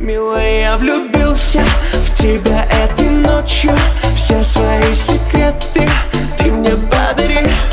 Милая, я влюбился в тебя этой ночью. Все свои секреты ты мне подари.